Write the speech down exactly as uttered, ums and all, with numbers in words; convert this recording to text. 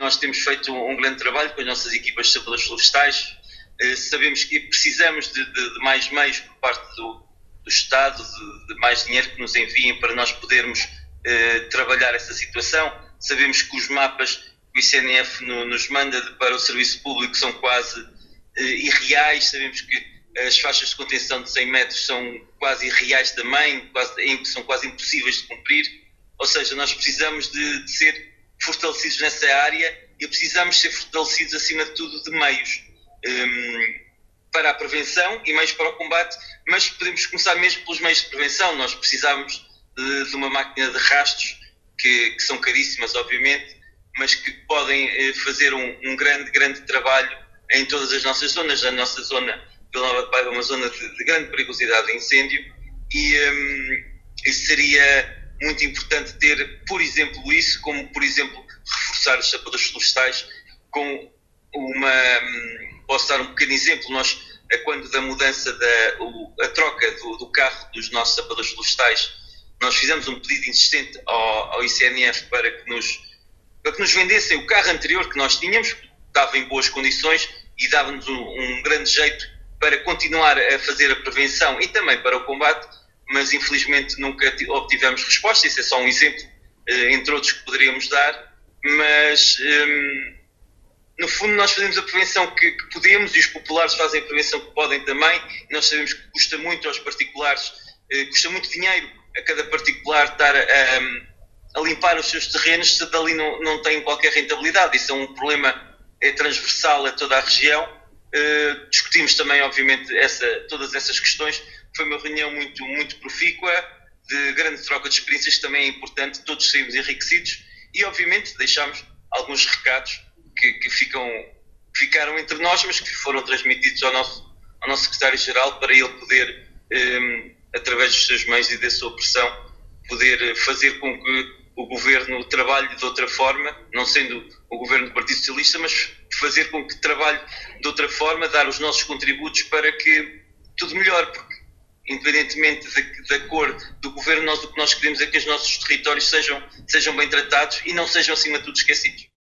nós temos feito um, um grande trabalho com as nossas equipas de sapadores florestais. Uh, sabemos que precisamos de, de, de mais meios por parte do, do Estado, de, de mais dinheiro que nos enviem para nós podermos uh, trabalhar essa situação. Sabemos que os mapas que o I C N F no, nos manda de, para o serviço público são quase uh, irreais. Sabemos que as faixas de contenção de cem metros são quase irreais também, quase, são quase impossíveis de cumprir. Ou seja, nós precisamos de, de ser fortalecidos nessa área e precisamos ser fortalecidos, acima de tudo, de meios um, para a prevenção e meios para o combate, mas podemos começar mesmo pelos meios de prevenção. Nós precisamos de, de uma máquina de rastros, que, que são caríssimas, obviamente, mas que podem fazer um, um grande, grande trabalho em todas as nossas zonas. A nossa zona Vila Nova de Paiva é uma zona de, de grande perigosidade de incêndio e, um, e seria muito importante ter, por exemplo, isso, como, por exemplo, reforçar os sapadores florestais com uma... Um, posso dar um pequeno exemplo. Nós, quando da mudança, da o, a troca do, do carro dos nossos sapadores florestais, nós fizemos um pedido insistente ao, ao I C N F para que, nos, para que nos vendessem o carro anterior que nós tínhamos, que estava em boas condições e dava-nos um, um grande jeito para continuar a fazer a prevenção e também para o combate, mas infelizmente nunca obtivemos resposta. Isso é só um exemplo, entre outros que poderíamos dar, mas um, no fundo nós fazemos a prevenção que, que podemos e os populares fazem a prevenção que podem também. Nós sabemos que custa muito aos particulares, custa muito dinheiro a cada particular estar a, a, a limpar os seus terrenos se dali não, não tem qualquer rentabilidade. Isso é um problema é transversal a toda a região. Uh, discutimos também, obviamente, essa, todas essas questões. Foi uma reunião muito, muito profícua, de grande troca de experiências, que também é importante, todos saímos enriquecidos e, obviamente, deixámos alguns recados que, que ficam, ficaram entre nós, mas que foram transmitidos ao nosso, ao nosso secretário-geral para ele poder, um, através dos seus meios e da sua pressão, poder fazer com que o governo trabalhe de outra forma, não sendo o governo do Partido Socialista, mas fazer com que trabalhe de outra forma, dar os nossos contributos para que tudo melhore, porque independentemente da, da cor do governo, nós o que nós queremos é que os nossos territórios sejam, sejam bem tratados e não sejam acima de tudo esquecidos.